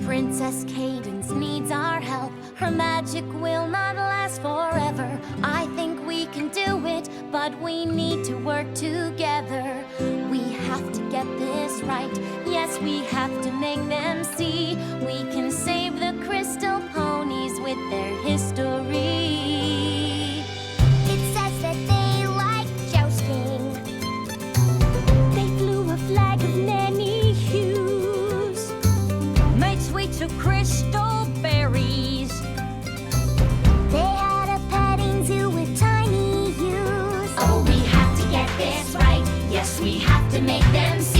Princess Cadence needs our help. Her magic will not last forever. I think we can do it, but we need to work together. We have to get this right. Yes, we have to make them see we can save the crystal ponies with their history. It says that they like jousting. They flew a flag of many hues, made sweets of crystal berries. They had a petting zoo with tiny ewes. Oh, we have to get this right. Yes, we have to make them see